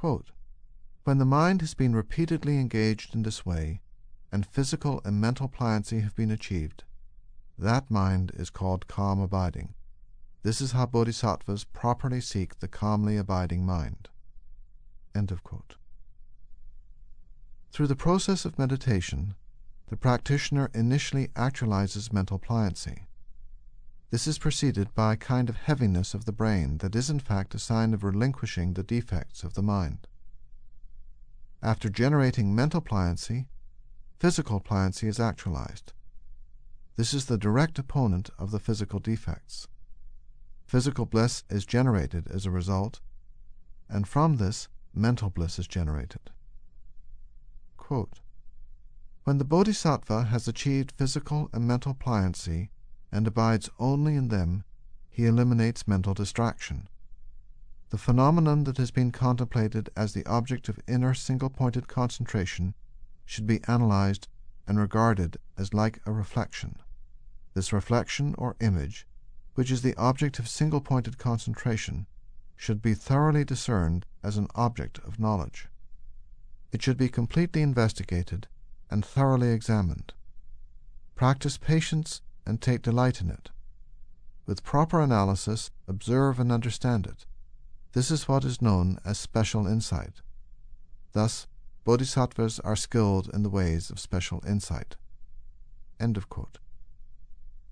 Quote, "When the mind has been repeatedly engaged in this way, and physical and mental pliancy have been achieved, that mind is called calm abiding. This is how bodhisattvas properly seek the calmly abiding mind." End of quote. Through the process of meditation, the practitioner initially actualizes mental pliancy. This is preceded by a kind of heaviness of the brain that is in fact a sign of relinquishing the defects of the mind. After generating mental pliancy, physical pliancy is actualized. This is the direct opponent of the physical defects. Physical bliss is generated as a result, and from this, mental bliss is generated. Quote, "When the bodhisattva has achieved physical and mental pliancy and abides only in them, he eliminates mental distraction. The phenomenon that has been contemplated as the object of inner single-pointed concentration should be analyzed and regarded as like a reflection. This reflection or image, which is the object of single-pointed concentration, should be thoroughly discerned as an object of knowledge. It should be completely investigated and thoroughly examined. Practice patience and take delight in it. With proper analysis, observe and understand it. This is what is known as special insight. Thus, bodhisattvas are skilled in the ways of special insight." End of quote.